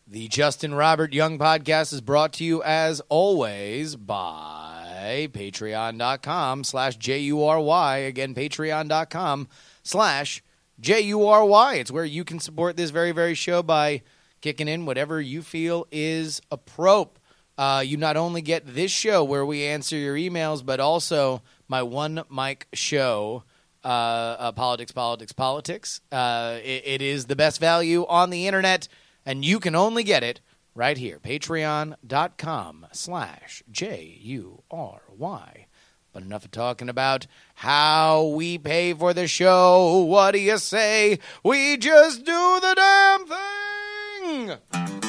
The Justin Robert Young Podcast is brought to you, as always, by patreon.com/JURY. Again, patreon.com/JURY. It's where you can support this very, very show by kicking in whatever you feel is appropriate. You not only get this show where we answer your emails, but also my one mic show, Politics. It is the best value on the internet, and you can only get it right here. Patreon.com/JURY. But enough of talking about how we pay for the show. What do you say? We just do the damn thing!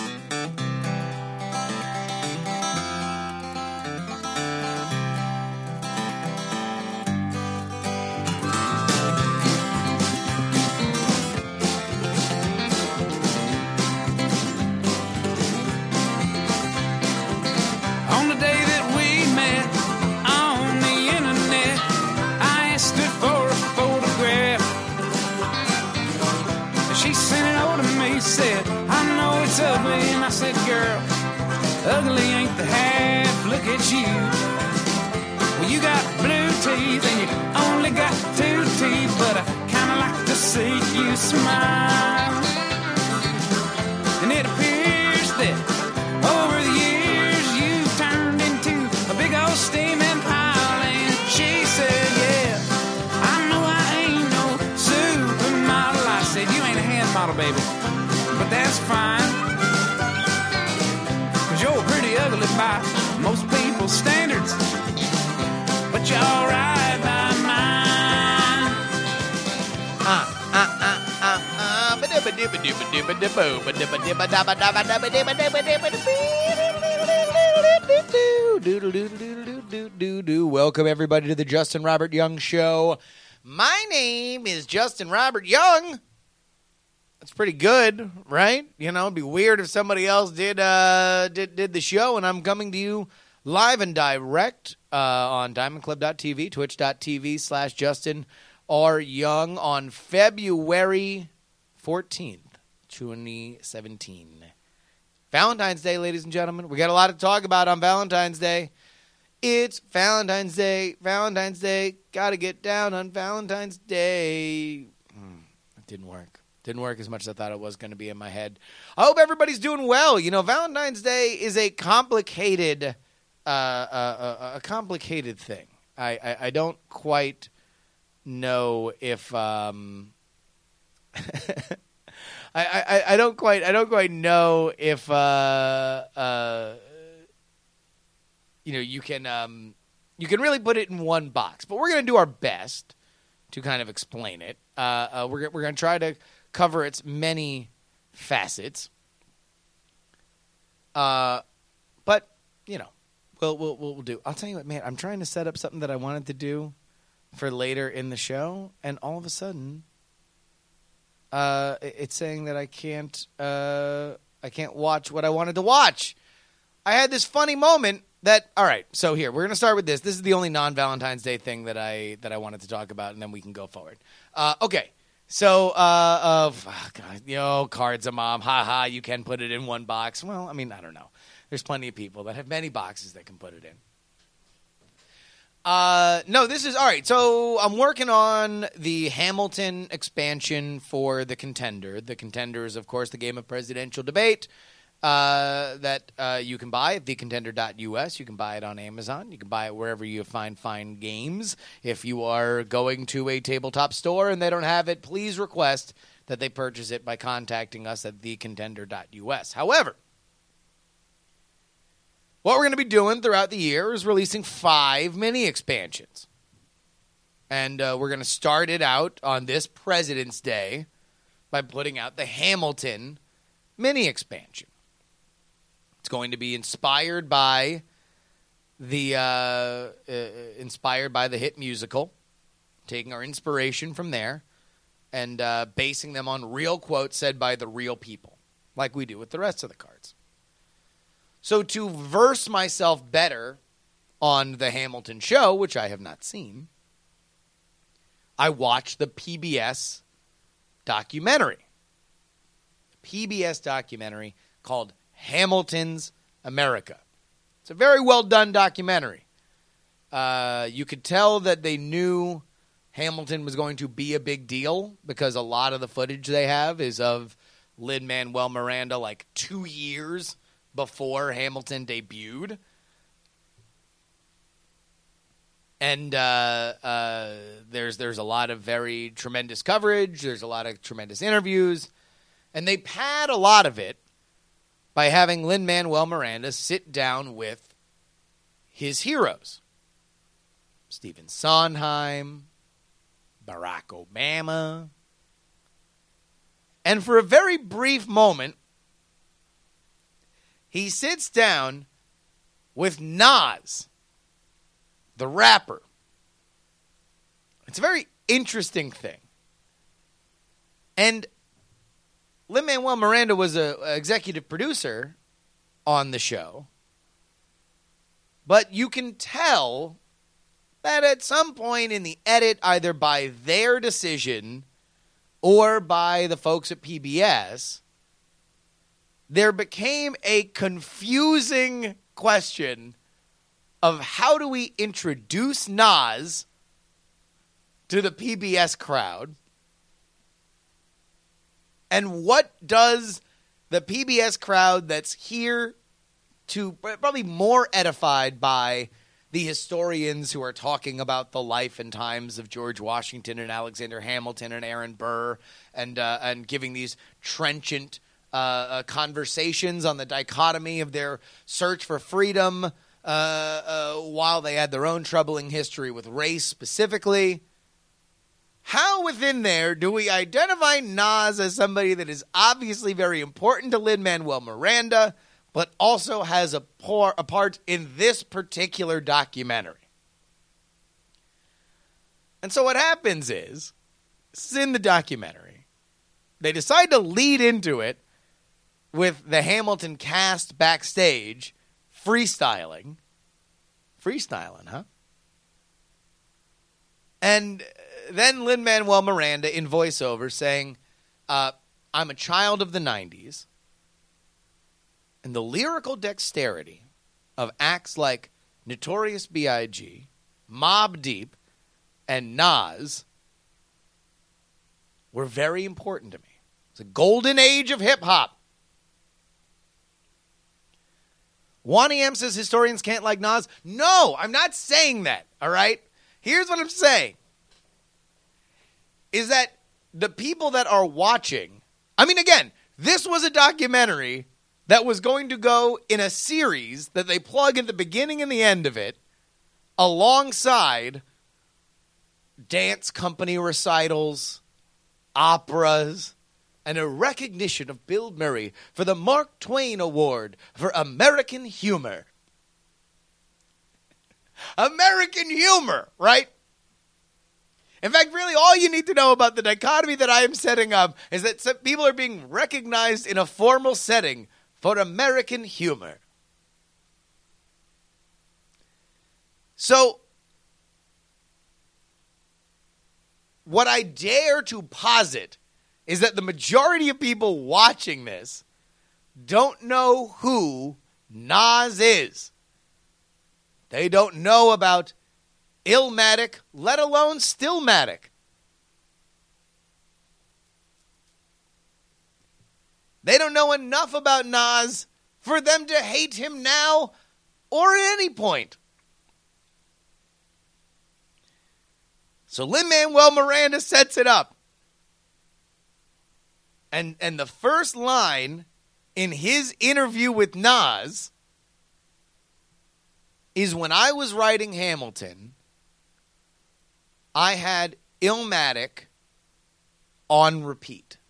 Ugly, and I said, girl, ugly ain't the half, look at you. Well, you got blue teeth and you only got 2 teeth, but I kinda like to see you smile. And it appears that over the years you've turned into a big old steaming pile. And she said, yeah, I know I ain't no supermodel. I said, you ain't a hand model, baby, but that's fine. You're pretty ugly by most people's standards, but you're alright by mine. Welcome, everybody, to the Justin Robert Young Show. My name is Justin Robert Young. That's pretty good, right? You know, it'd be weird if somebody else did the show, and I'm coming to you live and direct on diamondclub.tv, twitch.tv/Justin R. Young on February 14th, 2017. Valentine's Day, ladies and gentlemen. We got a lot to talk about on Valentine's Day. It's Valentine's Day. Valentine's Day. Got to get down on Valentine's Day. It didn't work. Didn't work as much as I thought it was going to be in my head. I hope everybody's doing well. You know, Valentine's Day is a complicated thing. I don't quite know if I don't quite know if you know, you can really put it in one box. But we're going to do our best to kind of explain it. We're going to try to cover its many facets. But, you know, we'll do. I'll tell you what, man, I'm trying to set up something that I wanted to do for later in the show, and all of a sudden, it's saying that I can't watch what I wanted to watch. I had this funny moment that, all right, so here, we're going to start with this. This is the only non-Valentine's Day thing that I wanted to talk about, and then we can go forward. Okay. So, God, Cards a Mom, haha, you can put it in one box. Well, I mean, I don't know. There's plenty of people that have many boxes that can put it in. No, this is, all right, so I'm working on the Hamilton expansion for The Contender. The Contender is, of course, the game of presidential debate that you can buy at thecontender.us. You can buy it on Amazon. You can buy it wherever you find fine games. If you are going to a tabletop store and they don't have it, please request that they purchase it by contacting us at thecontender.us. However, what we're going to be doing throughout the year is releasing 5 mini expansions. And we're going to start it out on this President's Day by putting out the Hamilton mini expansion. It's going to be inspired by the hit musical, taking our inspiration from there and basing them on real quotes said by the real people, like we do with the rest of the cards. So to verse myself better on the Hamilton show, which I have not seen, I watched the PBS documentary. PBS documentary, called Hamilton's America. It's a very well done documentary. You could tell that they knew Hamilton was going to be a big deal because a lot of the footage they have is of Lin-Manuel Miranda like 2 years before Hamilton debuted. And there's a lot of very tremendous coverage. There's a lot of tremendous interviews. And they pad a lot of it by having Lin-Manuel Miranda sit down with his heroes. Stephen Sondheim, Barack Obama. And for a very brief moment, he sits down with Nas, the rapper. It's a very interesting thing. And Lin-Manuel Miranda was an executive producer on the show. But you can tell that at some point in the edit, either by their decision or by the folks at PBS, there became a confusing question of how do we introduce Nas to the PBS crowd, and what does the PBS crowd that's here to probably more edified by the historians who are talking about the life and times of George Washington and Alexander Hamilton and Aaron Burr and giving these trenchant conversations on the dichotomy of their search for freedom while they had their own troubling history with race specifically. How within there do we identify Nas as somebody that is obviously very important to Lin-Manuel Miranda, but also has a part in this particular documentary? And so what happens is, this is in the documentary, they decide to lead into it with the Hamilton cast backstage freestyling. Freestyling, huh? And then Lin-Manuel Miranda in voiceover saying, I'm a child of the 90s, and the lyrical dexterity of acts like Notorious B.I.G., Mobb Deep, and Nas were very important to me. It's a golden age of hip-hop. Wani M says historians can't like Nas. No, I'm not saying that, all right? Here's what I'm saying. Is that the people that are watching, I mean, again, this was a documentary that was going to go in a series that they plug at the beginning and the end of it, alongside dance company recitals, operas, and a recognition of Bill Murray for the Mark Twain Award for American Humor. American humor, right? In fact, really, all you need to know about the dichotomy that I am setting up is that some people are being recognized in a formal setting for American humor. So, what I dare to posit is that the majority of people watching this don't know who Nas is. They don't know about Illmatic, let alone Stillmatic. They don't know enough about Nas for them to hate him now or at any point. So Lin-Manuel Miranda sets it up. And the first line in his interview with Nas is, when I was writing Hamilton, I had Illmatic on repeat.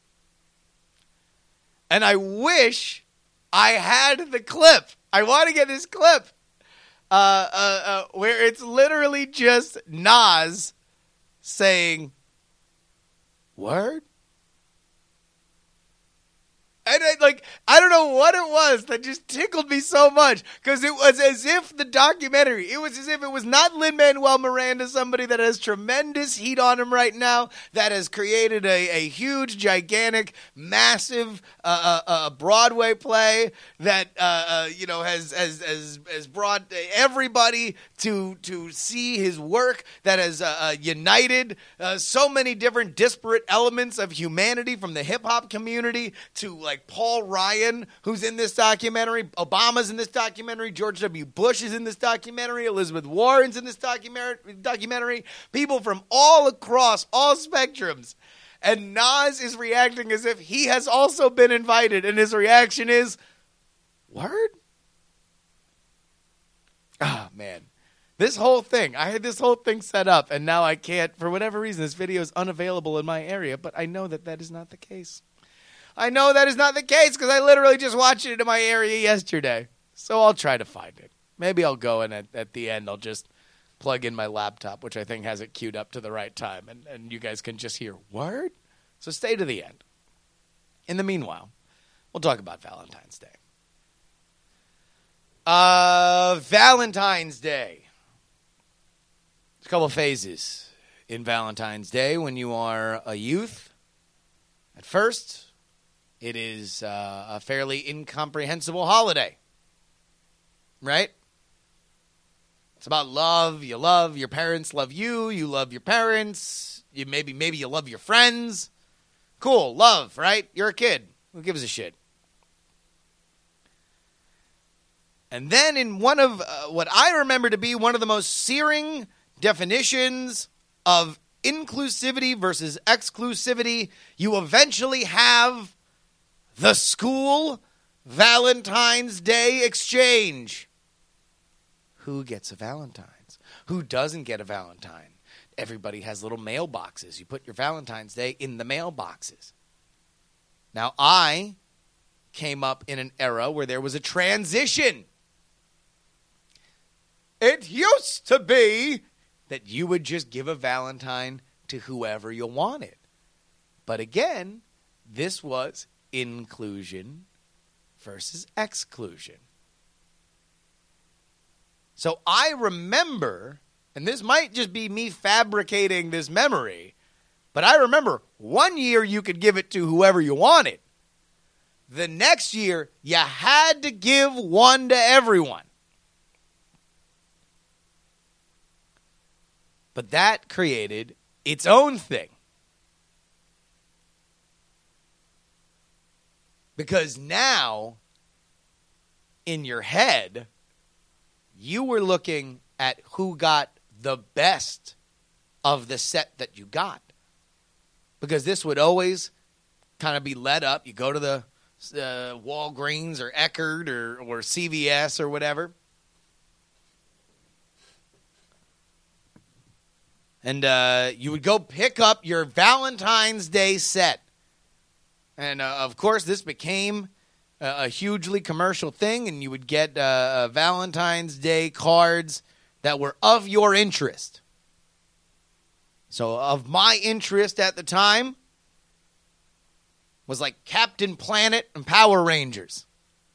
And I wish I had the clip. I want to get this clip where it's literally just Nas saying, "Word?" And I don't know what it was that just tickled me so much, because it was as if the documentary, it was as if it was not Lin-Manuel Miranda, somebody that has tremendous heat on him right now, that has created a huge, gigantic, massive Broadway play that has brought everybody to see his work, that has united so many different disparate elements of humanity, from the hip hop community to like Paul Ryan, who's in this documentary. Obama's in this documentary. George W. Bush is in this documentary. Elizabeth Warren's in this documentary. People from all across, all spectrums. And Nas is reacting as if he has also been invited. And his reaction is, word? Ah, man. This whole thing, I had this whole thing set up, and now I can't, for whatever reason, this video is unavailable in my area, but I know that is not the case. I know that is not the case because I literally just watched it in my area yesterday. So I'll try to find it. Maybe I'll go and at the end I'll just plug in my laptop, which I think has it queued up to the right time, and you guys can just hear, word? So stay to the end. In the meanwhile, we'll talk about Valentine's Day. Valentine's Day. There's a couple of phases in Valentine's Day when you are a youth. At first, it is a fairly incomprehensible holiday, right? It's about love. You love your parents, love you. You love your parents. You maybe you love your friends. Cool, love, right? You're a kid. Who gives a shit? And then in one of what I remember to be one of the most searing definitions of inclusivity versus exclusivity, you eventually have the school Valentine's Day exchange. Who gets a Valentine's? Who doesn't get a Valentine? Everybody has little mailboxes. You put your Valentine's Day in the mailboxes. Now, I came up in an era where there was a transition. It used to be that you would just give a Valentine to whoever you wanted. But again, this was inclusion versus exclusion. So I remember, and this might just be me fabricating this memory, but I remember one year you could give it to whoever you wanted. The next year, you had to give one to everyone. But that created its own thing. Because now, in your head, you were looking at who got the best of the set that you got. Because this would always kind of be led up. You go to the Walgreens or Eckerd or CVS or whatever. And you would go pick up your Valentine's Day set. And, of course, this became a hugely commercial thing, and you would get Valentine's Day cards that were of your interest. So, of my interest at the time was like Captain Planet and Power Rangers.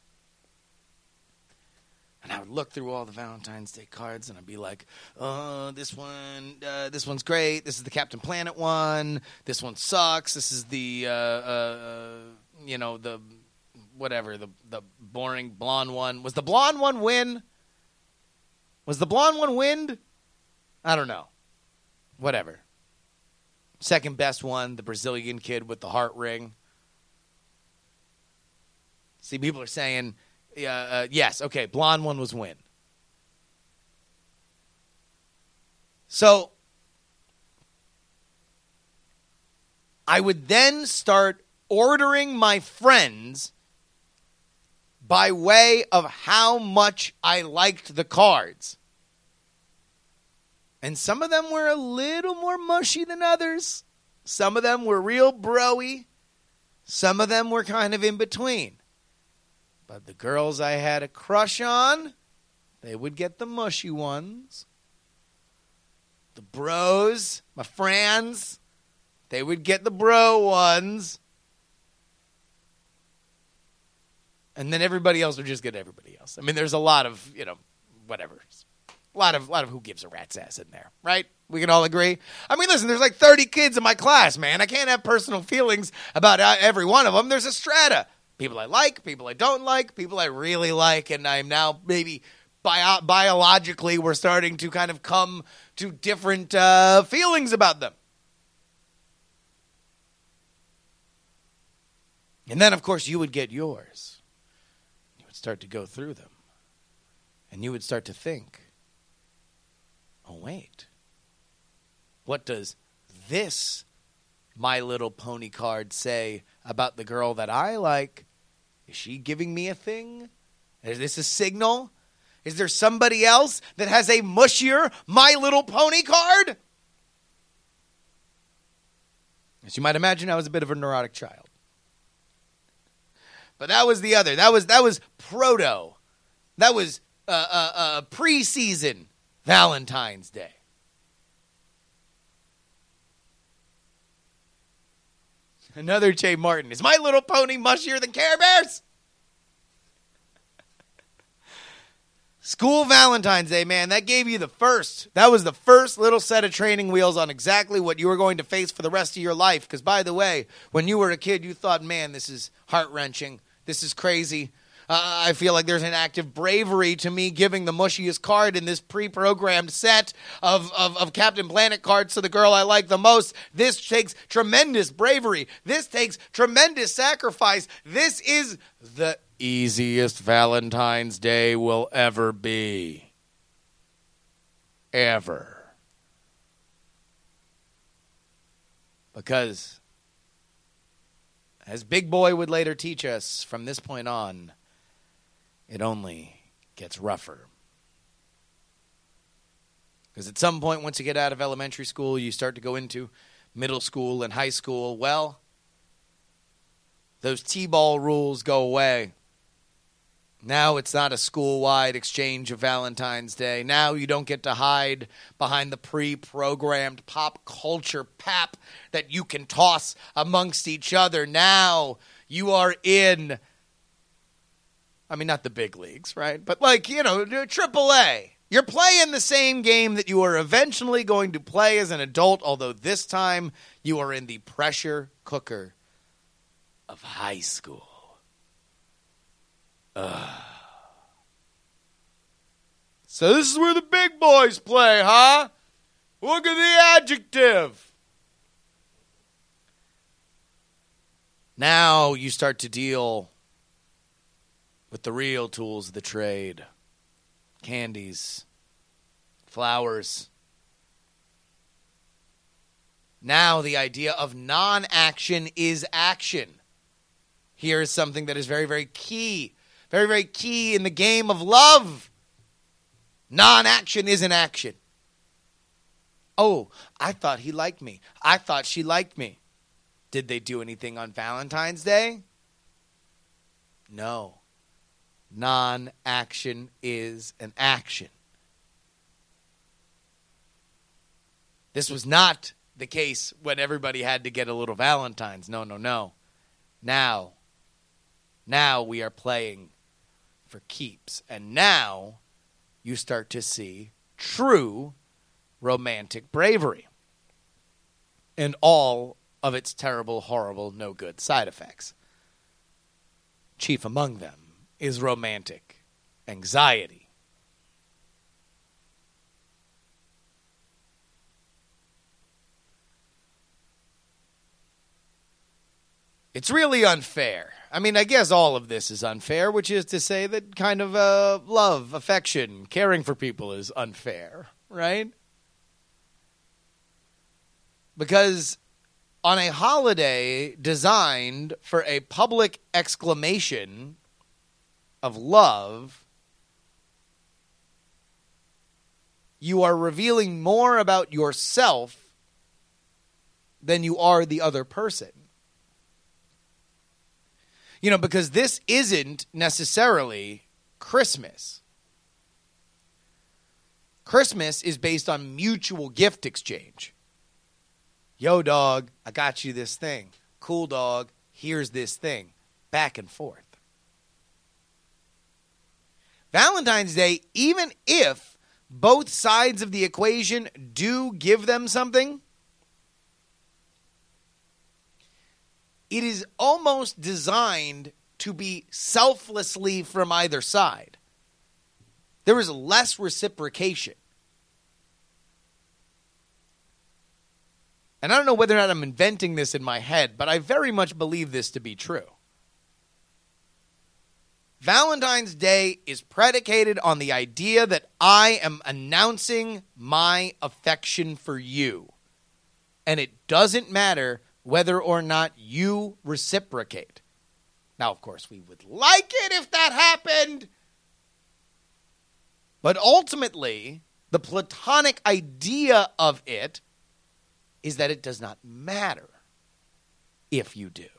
And I would look through all the Valentine's Day cards, and I'd be like, "Oh, this one's great. This is the Captain Planet one. This one sucks. This is the, the whatever, the boring blonde one. Was the blonde one win? Was the blonde one wind? I don't know. Whatever. Second best one, the Brazilian kid with the heart ring. See, people are saying." Yes, okay, blonde one was win. So, I would then start ordering my friends by way of how much I liked the cards. And some of them were a little more mushy than others. Some of them were real bro-y. Some of them were kind of in between. But the girls I had a crush on, they would get the mushy ones. The bros, my friends, they would get the bro ones. And then everybody else would just get everybody else. I mean, there's a lot of, whatever. A lot of who gives a rat's ass in there, right? We can all agree. I mean, listen, there's like 30 kids in my class, man. I can't have personal feelings about every one of them. There's a strata. People I like, people I don't like, people I really like, and I'm now maybe biologically we're starting to kind of come to different feelings about them. And then, of course, you would get yours. You would start to go through them. And you would start to think, oh, wait. What does this My Little Pony card say about the girl that I like? Is she giving me a thing? Is this a signal? Is there somebody else that has a mushier My Little Pony card? As you might imagine, I was a bit of a neurotic child. But that was the other. That was proto. That was preseason Valentine's Day. Another Jay Martin. Is My Little Pony mushier than Care Bears? School Valentine's Day, man, that gave you that was the first little set of training wheels on exactly what you were going to face for the rest of your life. Because, by the way, when you were a kid, you thought, man, this is heart-wrenching. This is crazy. I feel like there's an act of bravery to me giving the mushiest card in this pre-programmed set of Captain Planet cards to the girl I like the most. This takes tremendous bravery. This takes tremendous sacrifice. This is the easiest Valentine's Day will ever be. Ever. Because, as Big Boy would later teach us, from this point on, it only gets rougher. Because at some point, once you get out of elementary school, you start to go into middle school and high school. Well, those T-ball rules go away. Now it's not a school-wide exchange of Valentine's Day. Now you don't get to hide behind the pre-programmed pop culture pap that you can toss amongst each other. Now you are in, I mean, not the big leagues, right? But Triple A. You're playing the same game that you are eventually going to play as an adult, although this time you are in the pressure cooker of high school. So this is where the big boys play, huh? Look at the adjective. Now you start to deal with the real tools of the trade. Candies, flowers. Now the idea of non-action is action. Here is something that is very, very key. Very, very key in the game of love. Non-action isn't action. Oh, I thought he liked me. I thought she liked me. Did they do anything on Valentine's Day? No. Non-action is an action. This was not the case when everybody had to get a little Valentine's. No, no, no. Now we are playing for keeps. And now you start to see true romantic bravery and all of its terrible, horrible, no good side effects. Chief among them is romantic anxiety. It's really unfair. I mean, I guess all of this is unfair, which is to say that kind of love, affection, caring for people is unfair, right? Because on a holiday designed for a public exclamation of love, you are revealing more about yourself than you are the other person. You know, because this isn't necessarily Christmas. Christmas is based on mutual gift exchange. Yo, dog, I got you this thing. Cool, dog, here's this thing. Back and forth. Valentine's Day, even if both sides of the equation do give them something, it is almost designed to be selflessly from either side. There is less reciprocation. And I don't know whether or not I'm inventing this in my head, but I very much believe this to be true. Valentine's Day is predicated on the idea that I am announcing my affection for you. And it doesn't matter whether or not you reciprocate. Now, of course, we would like it if that happened. But ultimately, the platonic idea of it is that it does not matter if you do.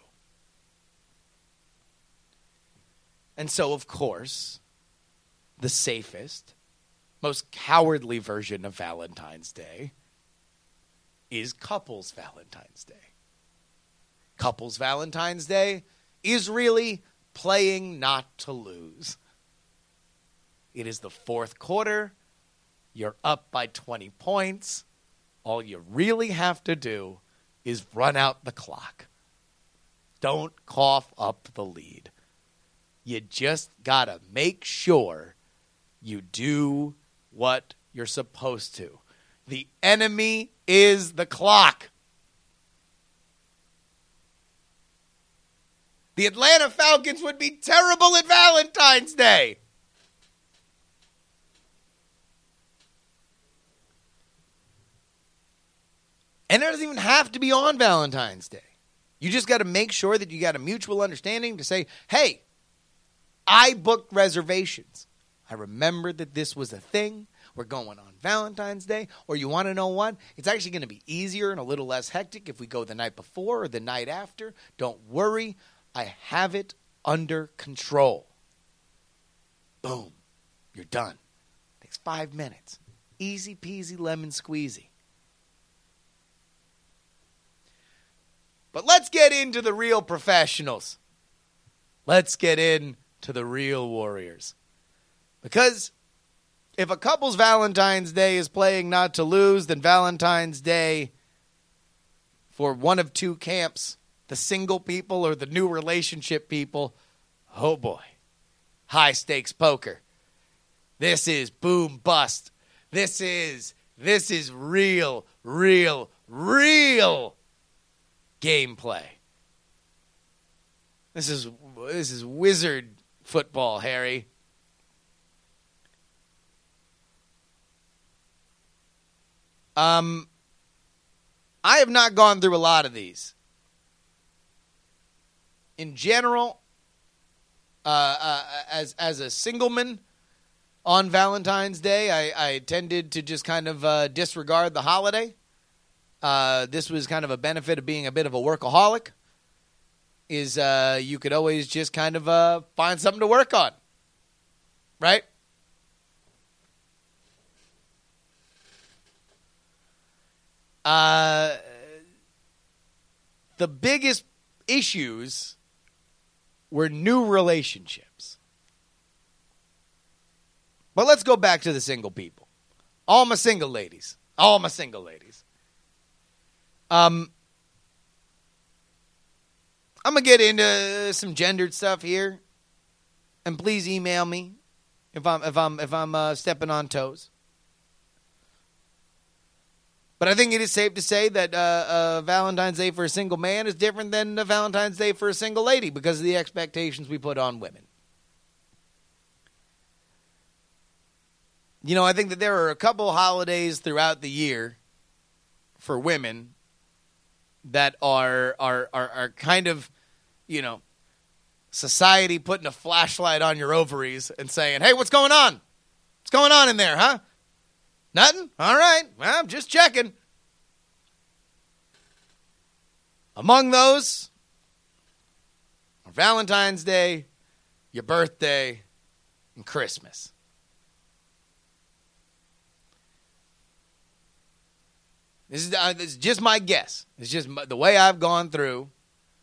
And so, of course, the safest, most cowardly version of Valentine's Day is Couples Valentine's Day. Couples Valentine's Day is really playing not to lose. It is the fourth quarter. You're up by 20 points. All you really have to do is run out the clock. Don't cough up the lead. You just got to make sure you do what you're supposed to. The enemy is the clock. The Atlanta Falcons would be terrible at Valentine's Day. And it doesn't even have to be on Valentine's Day. You just got to make sure that you got a mutual understanding to say, hey, I booked reservations. I remembered that this was a thing. We're going on Valentine's Day. Or you want to know what? It's actually going to be easier and a little less hectic if we go the night before or the night after. Don't worry. I have it under control. Boom. You're done. Takes 5 minutes. Easy peasy lemon squeezy. But let's get into the real professionals. Let's get into the real warriors. Because if a couple's Valentine's Day is playing not to lose, then Valentine's Day for one of two camps, the single people or the new relationship people, oh boy, high stakes poker. This is boom bust. This is real gameplay. This is wizard football, Harry. I have not gone through a lot of these. In general, as a singleman on Valentine's Day, I tended to just kind of disregard the holiday. This was kind of a benefit of being a bit of a workaholic, is you could always just kind of find something to work on, right? The biggest issues were new relationships. But let's go back to the single people. All my single ladies. I'm going to get into some gendered stuff here. And please email me if I'm stepping on toes. But I think it is safe to say that Valentine's Day for a single man is different than Valentine's Day for a single lady because of the expectations we put on women. You know, I think that there are a couple holidays throughout the year for women that are kind of, you know, society putting a flashlight on your ovaries and saying, hey, what's going on? What's going on in there, huh? Nothing? All right. Well, I'm just checking. Among those are Valentine's Day, your birthday, and Christmas. This is just my guess. It's just the way I've gone through.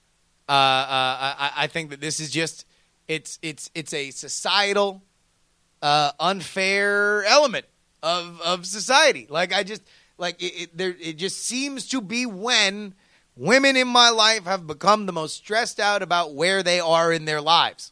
I think that this is just it's a societal unfair element of society. Like it just seems to be when women in my life have become the most stressed out about where they are in their lives.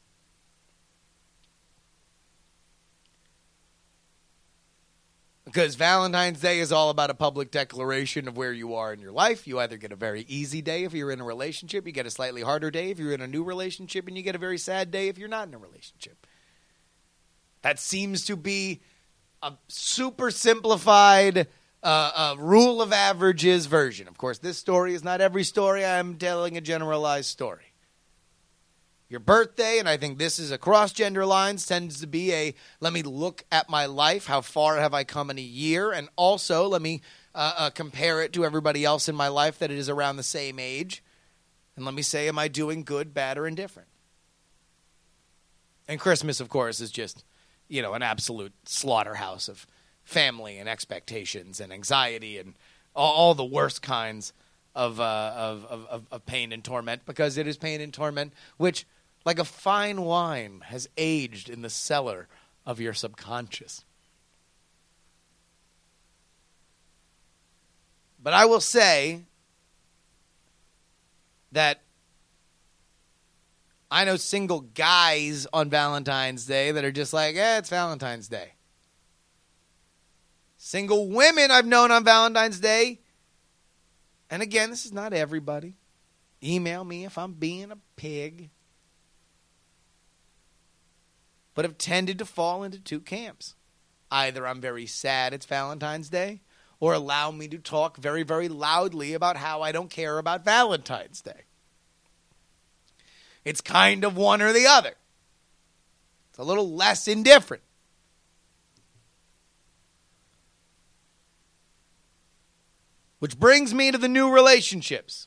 Because Valentine's Day is all about a public declaration of where you are in your life. You either get a very easy day if you're in a relationship, you get a slightly harder day if you're in a new relationship, and you get a very sad day if you're not in a relationship. That seems to be a super simplified rule of averages version. Of course, this story is not every story. I'm telling a generalized story. Your birthday, and I think this is across gender lines, tends to be a, let me look at my life, how far have I come in a year, and also let me compare it to everybody else in my life that is around the same age, and let me say, am I doing good, bad, or indifferent? And Christmas, of course, is just, an absolute slaughterhouse of family and expectations and anxiety and all the worst kinds of pain and torment, because it is pain and torment which, like a fine wine, has aged in the cellar of your subconscious. But I will say that I know single guys on Valentine's Day that are just like, it's Valentine's Day. Single women I've known on Valentine's Day, and again, this is not everybody. Email me if I'm being a pig. But have tended to fall into two camps. Either I'm very sad it's Valentine's Day, or allow me to talk very, very loudly about how I don't care about Valentine's Day. It's kind of one or the other. It's a little less indifferent. Which brings me to the new relationships.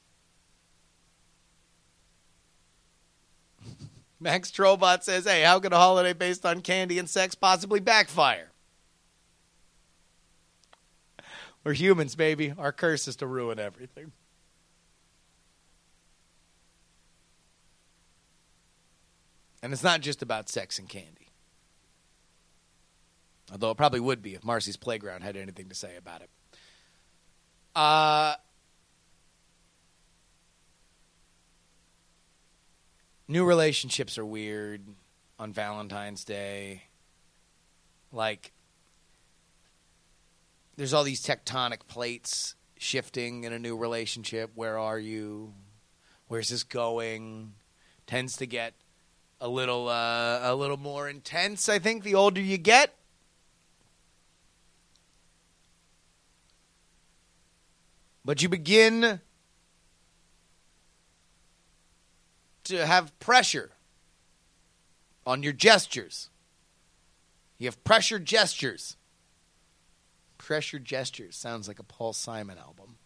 Max Trobot says, hey, how could a holiday based on candy and sex possibly backfire? We're humans, baby. Our curse is to ruin everything. And it's not just about sex and candy. Although it probably would be if Marcy's Playground had anything to say about it. New relationships are weird on Valentine's Day. Like, there's all these tectonic plates shifting in a new relationship. Where are you? Where's this going? Tends to get a little more intense, I think, the older you get. But you begin to have pressure on your gestures. You have pressure gestures. Pressure gestures sounds like a Paul Simon album.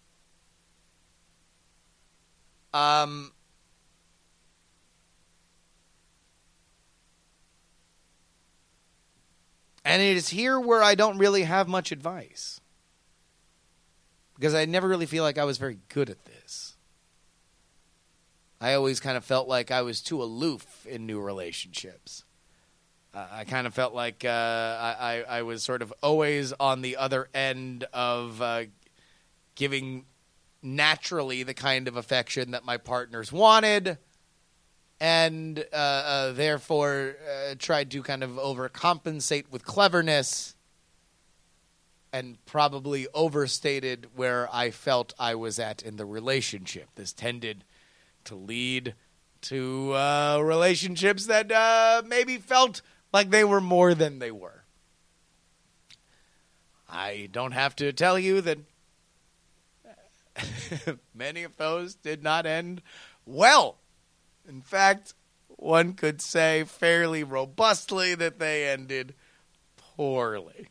And it is here where I don't really have much advice. Because I never really feel like I was very good at this. I always kind of felt like I was too aloof in new relationships. I kind of felt like I was sort of always on the other end of giving naturally the kind of affection that my partners wanted, and therefore tried to kind of overcompensate with cleverness, and probably overstated where I felt I was at in the relationship. This tended to lead to relationships that maybe felt like they were more than they were. I don't have to tell you that many of those did not end well. In fact, one could say fairly robustly that they ended poorly.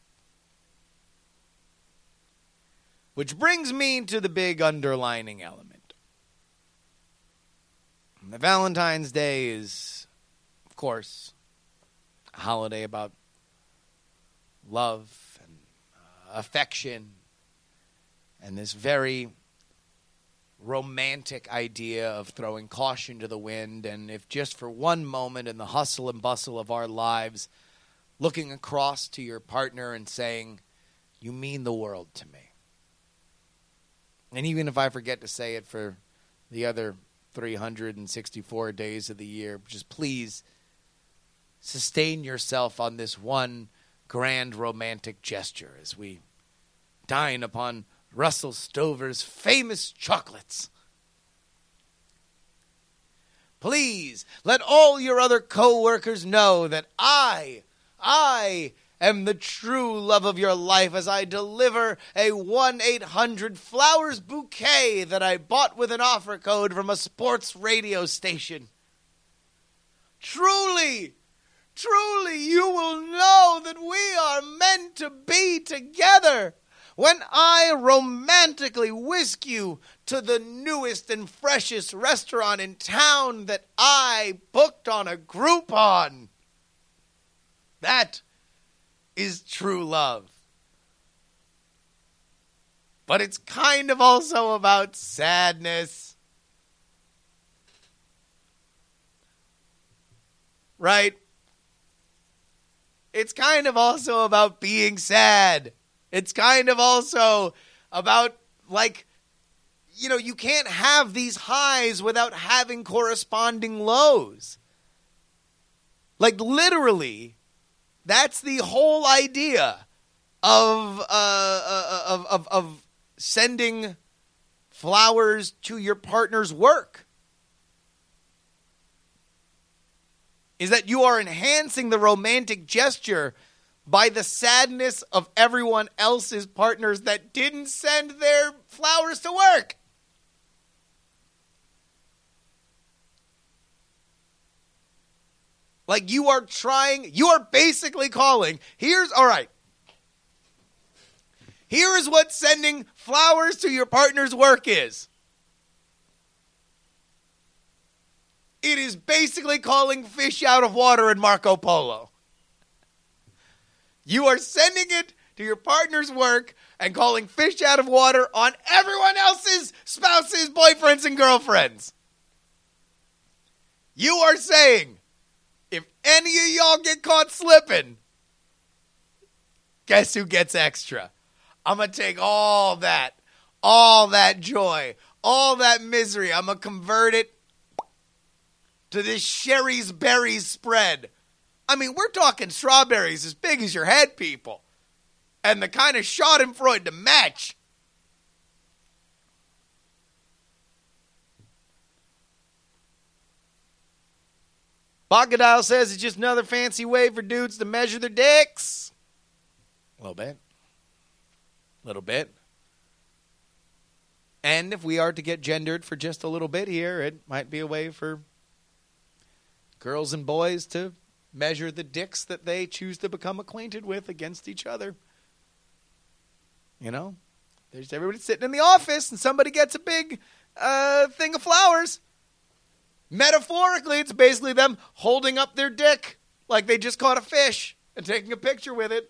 Which brings me to the big underlining element. The Valentine's Day is, of course, a holiday about love and affection and this very romantic idea of throwing caution to the wind. And if just for one moment in the hustle and bustle of our lives looking across to your partner and saying, "You mean the world to me." And even if I forget to say it for the other 364 days of the year, just please sustain yourself on this one grand romantic gesture as we dine upon Russell Stover's famous chocolates. Please let all your other co-workers know that I am the true love of your life as I deliver a 1-800-Flowers bouquet that I bought with an offer code from a sports radio station. Truly, you will know that we are meant to be together when I romantically whisk you to the newest and freshest restaurant in town that I booked on a Groupon. That is true love. But it's kind of also about sadness. Right? It's kind of also about being sad. It's kind of also about, like, you know, you can't have these highs without having corresponding lows. Like, literally, that's the whole idea of sending flowers to your partner's work. Is that you are enhancing the romantic gesture by the sadness of everyone else's partners that didn't send their flowers to work. Like, you are basically calling, here is what sending flowers to your partner's work is. It is basically calling fish out of water in Marco Polo. You are sending it to your partner's work and calling fish out of water on everyone else's spouses, boyfriends, and girlfriends. You are saying, if any of y'all get caught slipping, guess who gets extra? I'm going to take all that joy, all that misery. I'm going to convert it to this Sherry's Berries spread. I mean, we're talking strawberries as big as your head, people. And the kind of schadenfreude to match. Bacadile says it's just another fancy way for dudes to measure their dicks. A little bit. And if we are to get gendered for just a little bit here, it might be a way for girls and boys to measure the dicks that they choose to become acquainted with against each other. You know, there's everybody sitting in the office and somebody gets a big thing of flowers. Metaphorically, it's basically them holding up their dick like they just caught a fish and taking a picture with it.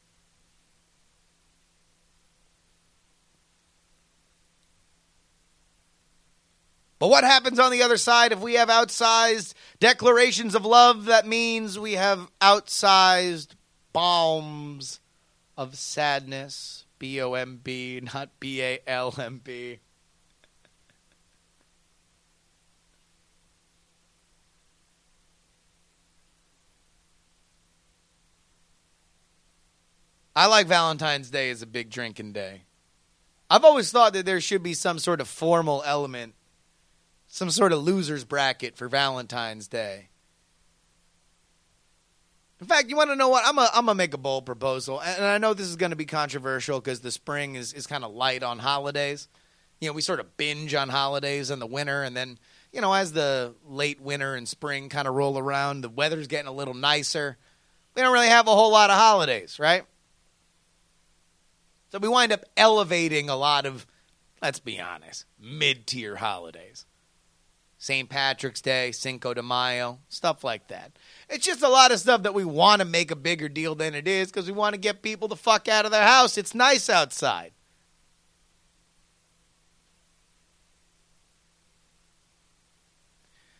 But what happens on the other side if we have outsized declarations of love? That means we have outsized bombs of sadness. B-O-M-B, not B-A-L-M-B. I like Valentine's Day as a big drinking day. I've always thought that there should be some sort of formal element, some sort of loser's bracket for Valentine's Day. In fact, you want to know what? I'm gonna make a bold proposal. And I know this is going to be controversial because the spring is kind of light on holidays. You know, we sort of binge on holidays in the winter. And then, you know, as the late winter and spring kind of roll around, the weather's getting a little nicer. We don't really have a whole lot of holidays, right? So we wind up elevating a lot of, let's be honest, mid-tier holidays. St. Patrick's Day, Cinco de Mayo, stuff like that. It's just a lot of stuff that we want to make a bigger deal than it is because we want to get people the fuck out of their house. It's nice outside.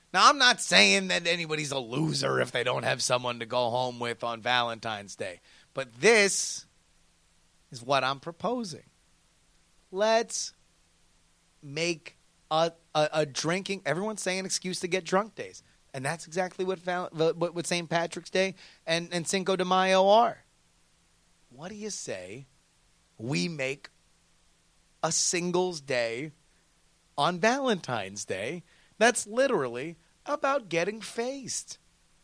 Now, I'm not saying that anybody's a loser if they don't have someone to go home with on Valentine's Day. But this is what I'm proposing. Let's make a drinking, everyone's saying excuse to get drunk days. And that's exactly what St. Patrick's Day and Cinco de Mayo are. What do you say we make a singles day on Valentine's Day that's literally about getting faced?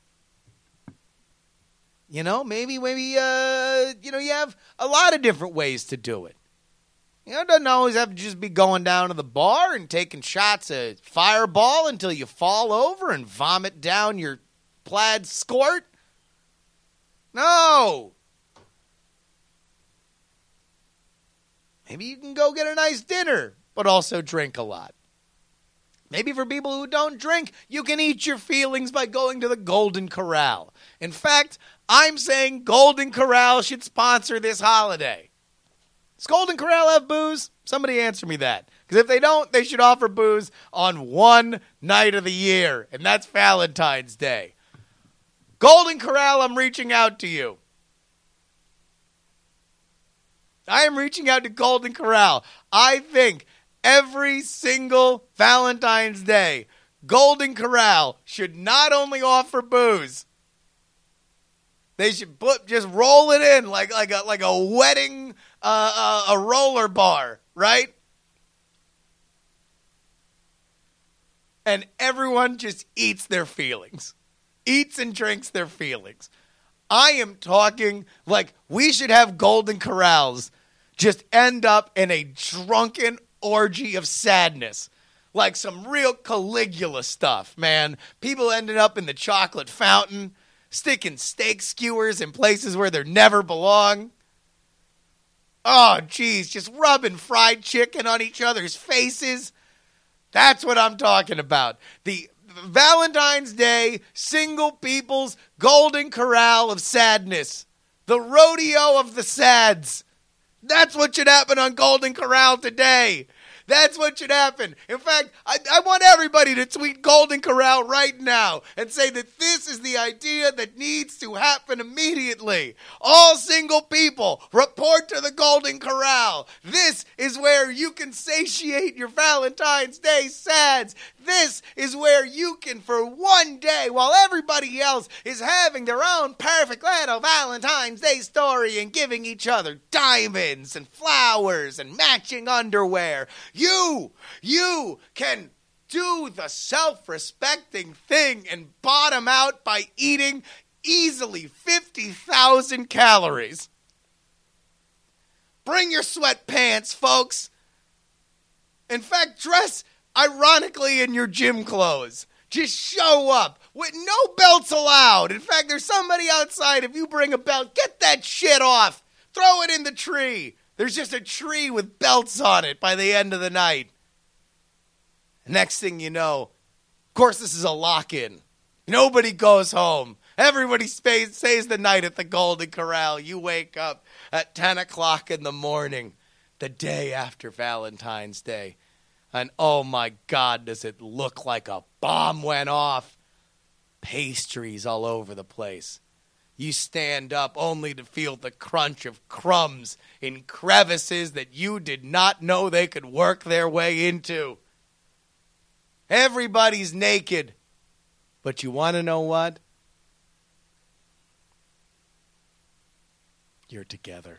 You know, maybe you have a lot of different ways to do it. You know, it doesn't always have to just be going down to the bar and taking shots of Fireball until you fall over and vomit down your plaid skirt. No. Maybe you can go get a nice dinner, but also drink a lot. Maybe for people who don't drink, you can eat your feelings by going to the Golden Corral. In fact, I'm saying Golden Corral should sponsor this holiday. Does Golden Corral have booze? Somebody answer me that. Because if they don't, they should offer booze on one night of the year, and that's Valentine's Day. Golden Corral, I'm reaching out to you. I am reaching out to Golden Corral. I think every single Valentine's Day, Golden Corral should not only offer booze, they should just roll it in like a wedding, a roller bar, right? And everyone just eats their feelings, eats and drinks their feelings. I am talking like we should have Golden Corrals just end up in a drunken orgy of sadness. Like some real Caligula stuff, man. People ended up in the chocolate fountain, sticking steak skewers in places where they never belong. Oh, geez, just rubbing fried chicken on each other's faces. That's what I'm talking about. The Valentine's Day single people's Golden Corral of sadness. The rodeo of the sads. That's what should happen on Golden Corral today. That's what should happen. In fact, I want everybody to tweet Golden Corral right now and say that this is the idea that needs to happen immediately. All single people, report to the Golden Corral. This is where you can satiate your Valentine's Day sads. This is where you can, for one day, while everybody else is having their own perfect little Valentine's Day story and giving each other diamonds and flowers and matching underwear, you can do the self-respecting thing and bottom out by eating easily 50,000 calories. Bring your sweatpants, folks. In fact, dress ironically in your gym clothes. Just show up with no belts allowed. In fact, there's somebody outside. If you bring a belt, get that shit off. Throw it in the tree. There's just a tree with belts on it by the end of the night. Next thing you know, of course, this is a lock-in. Nobody goes home. Everybody stays the night at the Golden Corral. You wake up at 10 o'clock in the morning, the day after Valentine's Day. And oh my God, does it look like a bomb went off. Pastries all over the place. You stand up only to feel the crunch of crumbs in crevices that you did not know they could work their way into. Everybody's naked. But you want to know what? You're together.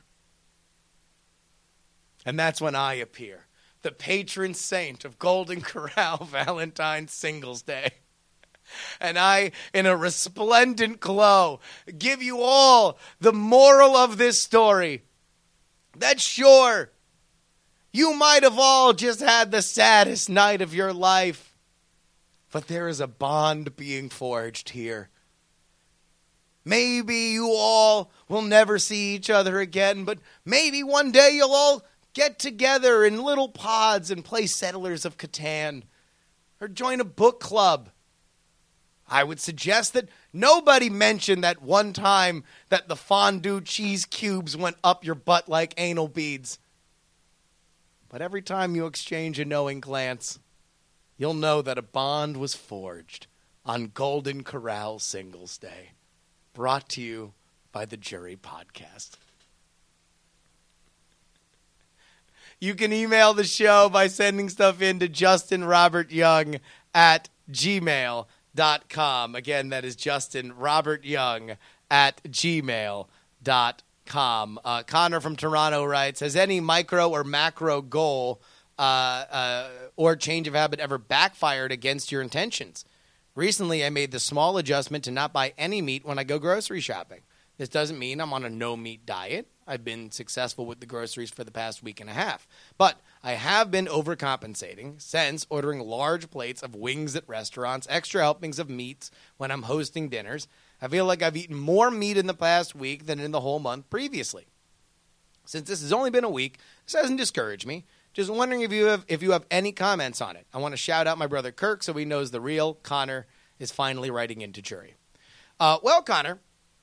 And that's when I appear, the patron saint of Golden Corral Valentine's Singles Day. And I, in a resplendent glow, give you all the moral of this story. That sure, you might have all just had the saddest night of your life, but there is a bond being forged here. Maybe you all will never see each other again, but maybe one day you'll all get together in little pods and play Settlers of Catan, or join a book club. I would suggest that nobody mention that one time that the fondue cheese cubes went up your butt like anal beads. But every time you exchange a knowing glance, you'll know that a bond was forged. on Golden Corral Singles Day. Brought to you by the Jury Podcast. You can email the show by sending stuff in to justinrobertyoung@gmail.com. Again, that is justinrobertyoung@gmail.com. Connor from Toronto writes, has any micro or macro goal or change of habit ever backfired against your intentions? Recently, I made the small adjustment to not buy any meat when I go grocery shopping. This doesn't mean I'm on a no-meat diet. I've been successful with the groceries for the past week and a half. But I have been overcompensating since ordering large plates of wings at restaurants, extra helpings of meats when I'm hosting dinners. I feel like I've eaten more meat in the past week than in the whole month previously. Since this has only been a week, this hasn't discouraged me. Just wondering if you have any comments on it. I want to shout out my brother Kirk so he knows the real Connor is finally writing into jury. Well, Connor,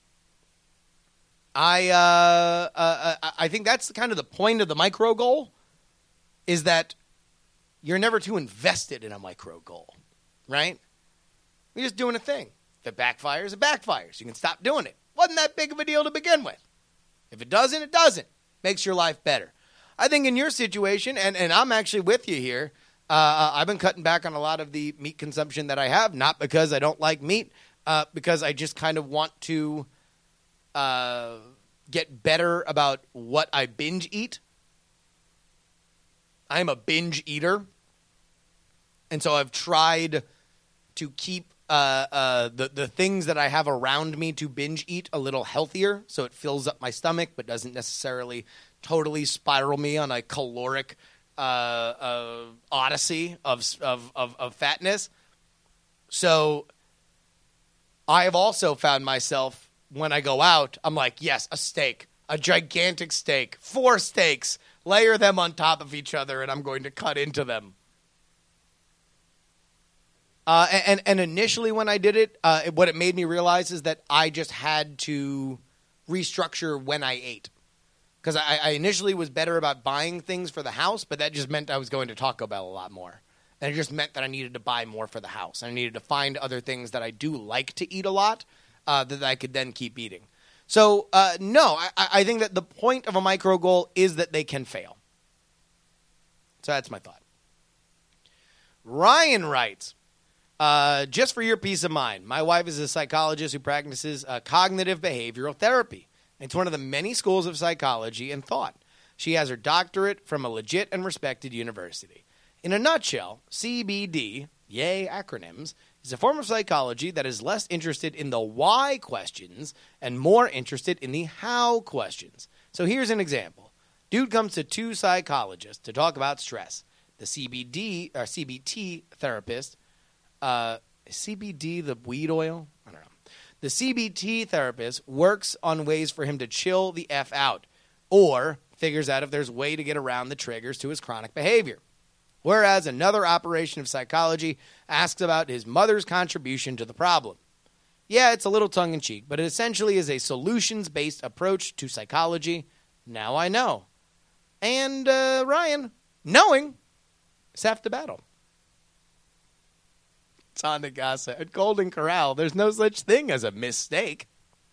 I think that's kind of the point of the micro goal, is that you're never too invested in a micro goal, right? You're just doing a thing. If it backfires, it backfires. You can stop doing it. Wasn't that big of a deal to begin with. If it doesn't, it doesn't. Makes your life better. I think in your situation, and I'm actually with you here, I've been cutting back on a lot of the meat consumption that I have, not because I don't like meat, because I just kind of want to get better about what I binge eat. I'm a binge eater, and so I've tried to keep the things that I have around me to binge eat a little healthier, so it fills up my stomach but doesn't necessarily totally spiral me on a caloric odyssey of fatness. So I have also found myself, when I go out, I'm like, yes, a steak, a gigantic steak, 4 steaks, layer them on top of each other, and I'm going to cut into them. And initially when I did it, what it made me realize is that I just had to restructure when I ate. Because I initially was better about buying things for the house, but that just meant I was going to Taco Bell a lot more. And it just meant that I needed to buy more for the house. I needed to find other things that I do like to eat a lot that I could then keep eating. So, no, I think that the point of a micro goal is that they can fail. So that's my thought. Ryan writes, just for your peace of mind, my wife is a psychologist who practices cognitive behavioral therapy. It's one of the many schools of psychology and thought. She has her doctorate from a legit and respected university. In a nutshell, CBD, yay acronyms, is a form of psychology that is less interested in the why questions and more interested in the how questions. So here's an example. Dude comes to 2 psychologists to talk about stress. The CBT therapist, CBD the weed oil? I don't know. The CBT therapist works on ways for him to chill the F out, or figures out if there's a way to get around the triggers to his chronic behavior. Whereas another operation of psychology asks about his mother's contribution to the problem. Yeah, it's a little tongue-in-cheek, but it essentially is a solutions-based approach to psychology. Now I know. And, Ryan, knowing is half the battle. Tana Gasa at Golden Corral, there's no such thing as a mistake.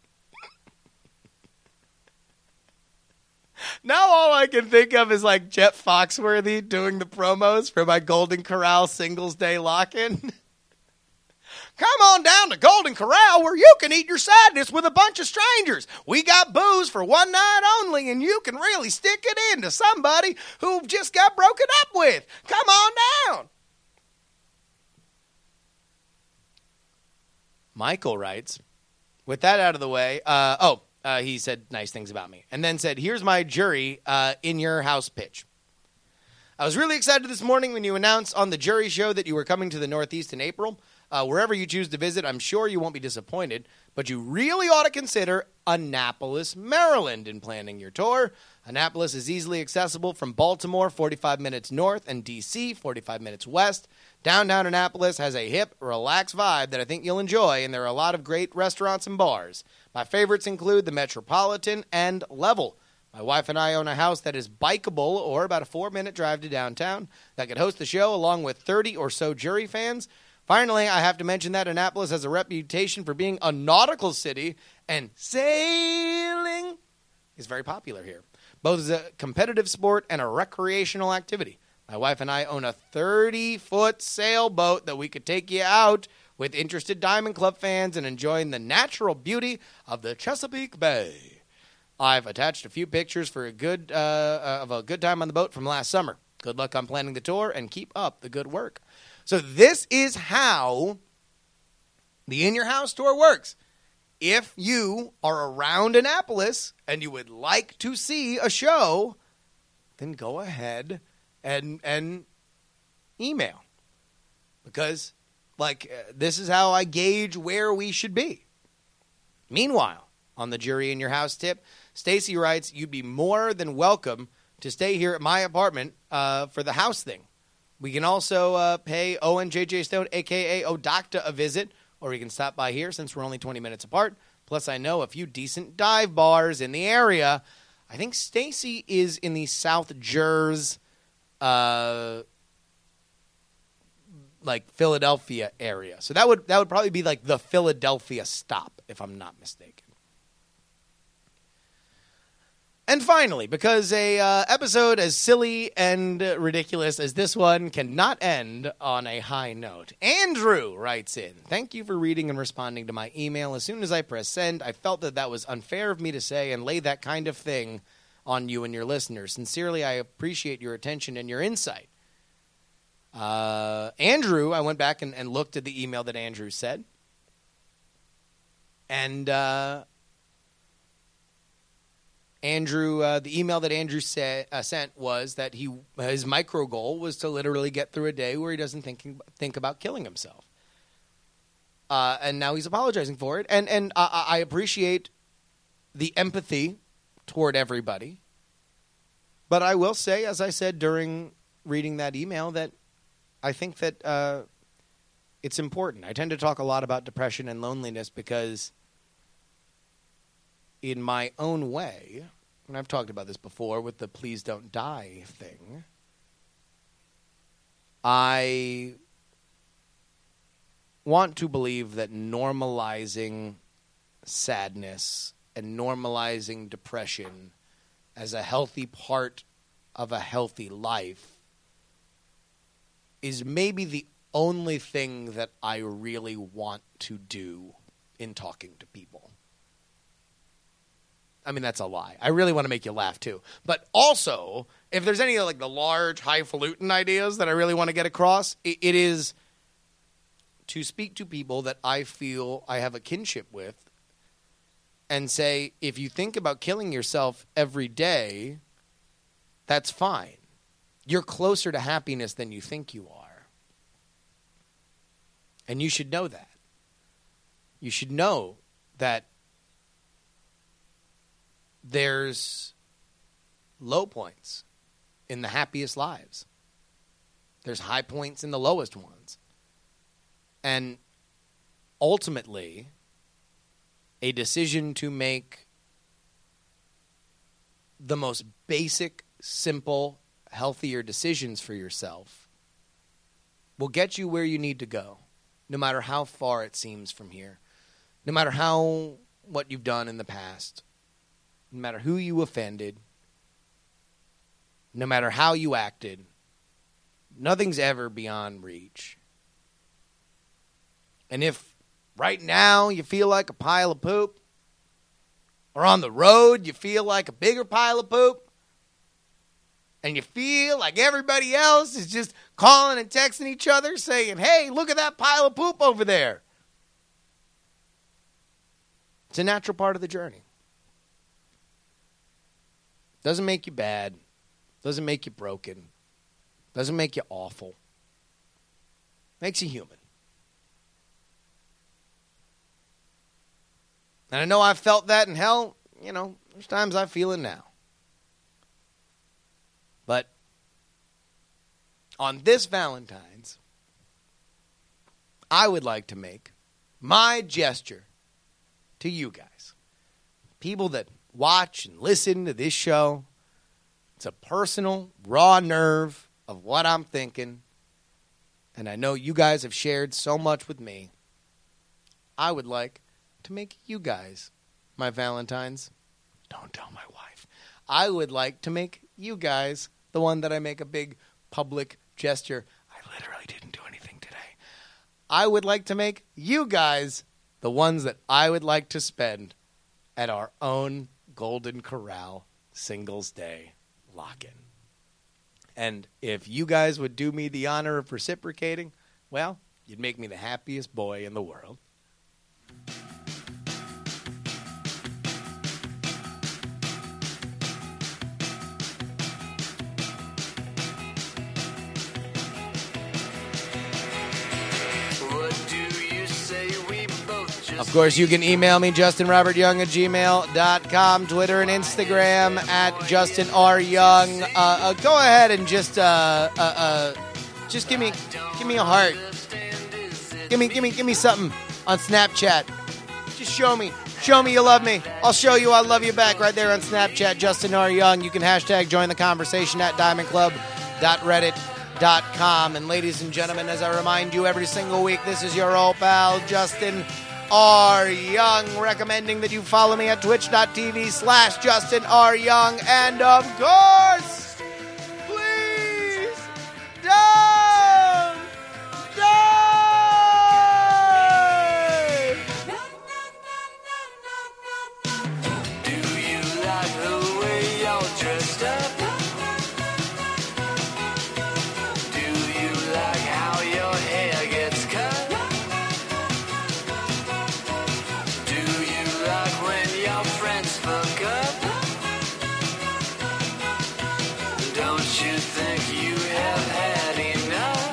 Now all I can think of is like Jet Foxworthy doing the promos for my Golden Corral Singles Day lock-in. Come on down to Golden Corral where you can eat your sadness with a bunch of strangers. We got booze for one night only, and you can really stick it in to somebody who just got broken up with. Come on down. Michael writes, with that out of the way, he said nice things about me. And then said, here's my jury in your house pitch. I was really excited this morning when you announced on the jury show that you were coming to the Northeast in April. Wherever you choose to visit, I'm sure you won't be disappointed, but you really ought to consider Annapolis, Maryland in planning your tour. Annapolis is easily accessible from Baltimore, 45 minutes north, and D.C., 45 minutes west. Downtown Annapolis has a hip, relaxed vibe that I think you'll enjoy, and there are a lot of great restaurants and bars. My favorites include the Metropolitan and Level. My wife and I own a house that is bikeable, or about a 4-minute drive to downtown, that could host the show along with 30 or so jury fans. Finally, I have to mention that Annapolis has a reputation for being a nautical city, and sailing is very popular here, both as a competitive sport and a recreational activity. My wife and I own a 30-foot sailboat that we could take you out with interested Diamond Club fans and enjoying the natural beauty of the Chesapeake Bay. I've attached a few pictures for a good time on the boat from last summer. Good luck on planning the tour, and keep up the good work. So this is how the In Your House tour works. If you are around Annapolis and you would like to see a show, then go ahead and email. Because, this is how I gauge where we should be. Meanwhile, on the Jury In Your House tip, Stacy writes, you'd be more than welcome to stay here at my apartment for the house thing. We can also pay Owen J.J. Stone, a.k.a. Odocta, a visit, or you can stop by here since we're only 20 minutes apart. Plus, I know a few decent dive bars in the area. I think Stacy is in the South Jersey, Philadelphia area. So that would probably be the Philadelphia stop, if I'm not mistaken. And finally, because a episode as silly and ridiculous as this one cannot end on a high note, Andrew writes in, thank you for reading and responding to my email. As soon as I pressed send, I felt that was unfair of me to say and lay that kind of thing on you and your listeners. Sincerely, I appreciate your attention and your insight. Andrew, I went back and looked at the email that Andrew said. And Andrew, the email that Andrew sent was that his micro goal was to literally get through a day where he doesn't think about killing himself. And now he's apologizing for it. And I appreciate the empathy toward everybody. But I will say, as I said during reading that email, that I think that it's important. I tend to talk a lot about depression and loneliness because in my own way, and I've talked about this before with the please don't die thing, I want to believe that normalizing sadness and normalizing depression as a healthy part of a healthy life is maybe the only thing that I really want to do in talking to people. I mean, that's a lie. I really want to make you laugh, too. But also, if there's any the large, highfalutin ideas that I really want to get across, it is to speak to people that I feel I have a kinship with and say, if you think about killing yourself every day, that's fine. You're closer to happiness than you think you are. And you should know that. You should know that there's low points in the happiest lives. There's high points in the lowest ones. And ultimately, a decision to make the most basic, simple, healthier decisions for yourself will get you where you need to go, no matter how far it seems from here, no matter what you've done in the past, no matter who you offended, no matter how you acted. Nothing's ever beyond reach. And if right now you feel like a pile of poop, or on the road you feel like a bigger pile of poop, and you feel like everybody else is just calling and texting each other saying, hey, look at that pile of poop over there. It's a natural part of the journey. Doesn't make you bad. Doesn't make you broken. Doesn't make you awful. Makes you human. And I know I've felt that in hell. There's times I feel it now. But on this Valentine's, I would like to make my gesture to you guys. People that watch and listen to this show. It's a personal, raw nerve of what I'm thinking. and I know you guys have shared so much with me, I would like to make you guys my Valentines. Don't tell my wife. I would like to make you guys the one that I make a big public gesture. I literally didn't do anything today. I would like to make you guys the ones that I would like to spend at our own Golden Corral Singles Day lock-in. And if you guys would do me the honor of reciprocating, well, you'd make me the happiest boy in the world. Of course, you can email me, JustinRobertYoung at gmail.com, Twitter and Instagram at JustinRYoung. Go ahead and just give me a heart. Give me something on Snapchat. Just show me you love me. I'll show you I love you back right there on Snapchat, Justin R. Young. You can hashtag join the conversation at diamondclub.reddit.com. And ladies and gentlemen, as I remind you every single week, this is your old pal, Justin R. Young, recommending that you follow me at twitch.tv/Justin R. Young. And of course, please don't die. Do you like the way y'all dressed up? Do you like how your hair gets cut? When your friends fuck up, don't you think you have had enough?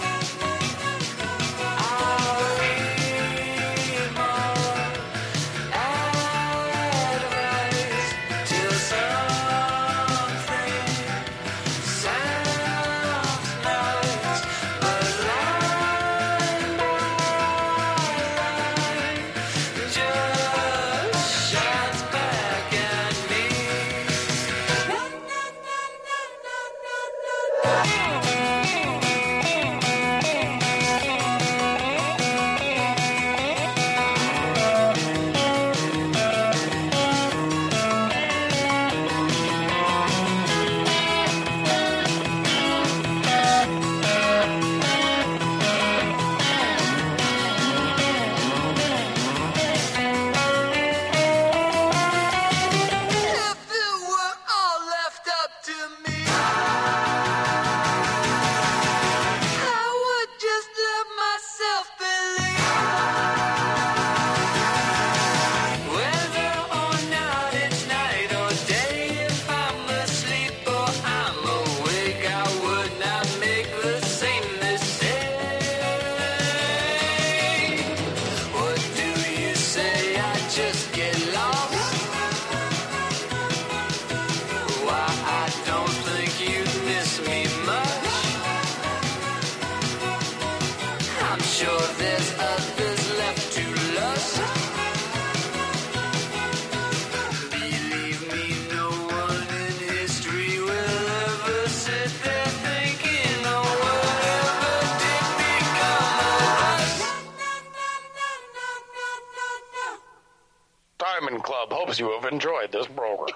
I'll read more advice till something sounds nice, but line by line, just shines back at me. If it were all left up to me, I would just let myself believe. Whether or not it's night or day, if I'm asleep or I'm awake, I would not make the same mistake. What do you say? I just get lost. Why, I don't think you miss me much. I'm sure there's others left to lust. Believe me, no one in history will ever sit there thinking, oh, whatever did become of us. Diamond Club hopes you have enjoyed this program.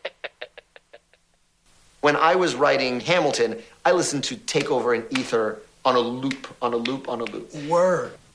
When I was writing Hamilton, I listened to Take Over an Ether on a loop, on a loop, on a loop. Word.